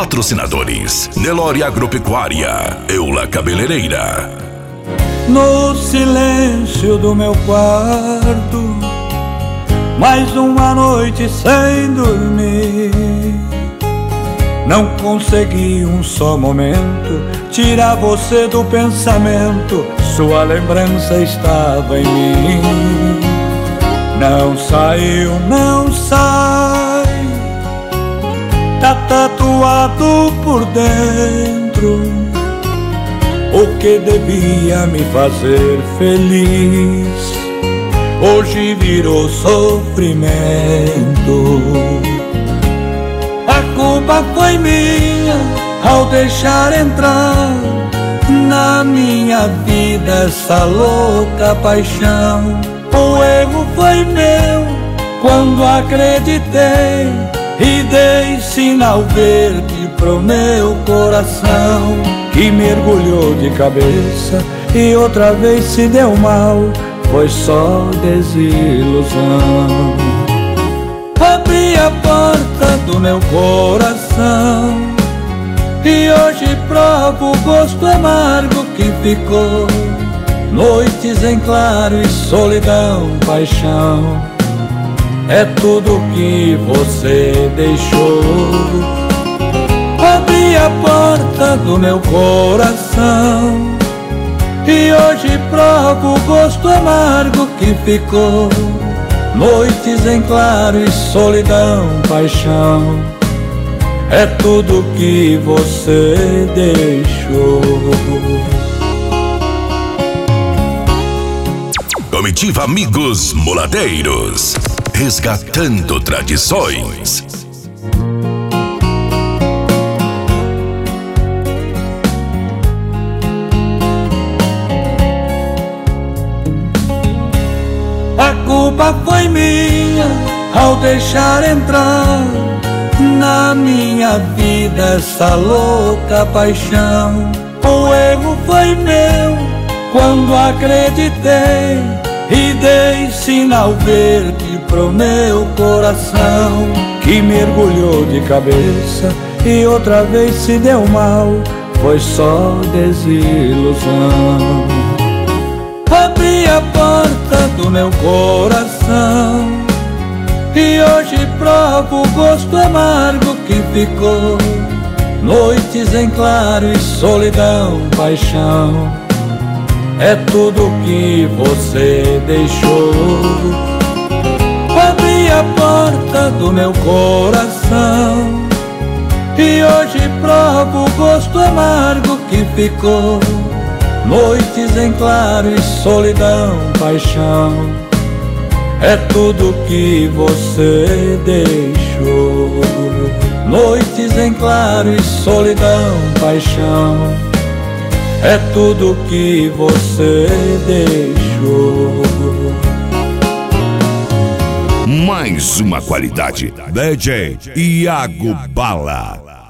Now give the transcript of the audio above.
Patrocinadores: Nelore Agropecuária, Eula Cabeleireira. No silêncio do meu quarto, mais uma noite sem dormir. Não consegui um só momento tirar você do pensamento. Sua lembrança estava em mim. Não saiu, não sai. Tá tatuado por dentro o que devia me fazer feliz. Hoje virou sofrimento. A culpa foi minha ao deixar entrar na minha vida essa louca paixão. O erro foi meu quando acreditei e dei sinal verde pro meu coração, que mergulhou de cabeça e outra vez se deu mal. Foi só desilusão. Abri a porta do meu coração e hoje provo o gosto amargo que ficou. Noites em claro e solidão, paixão, é tudo que você deixou. Abri a porta do meu coração e hoje provo o gosto amargo que ficou. Noites em claro e solidão, paixão, é tudo que você deixou. Comitiva Amigos Moladeiros, resgatando tradições. A culpa foi minha ao deixar entrar na minha vida essa louca paixão. O erro foi meu quando acreditei e dei sinal verde pro meu coração, que mergulhou de cabeça e outra vez se deu mal. Foi só desilusão. Abri a porta do meu coração e hoje provo o gosto amargo que ficou. Noites em claro e solidão, paixão, é tudo que você deixou. Abri a porta do meu coração e hoje provo o gosto amargo que ficou. Noites em claro e solidão, paixão, é tudo que você deixou. Noites em claro e solidão, paixão, é tudo que você deixou. Mais uma qualidade. DJ Iago Bala.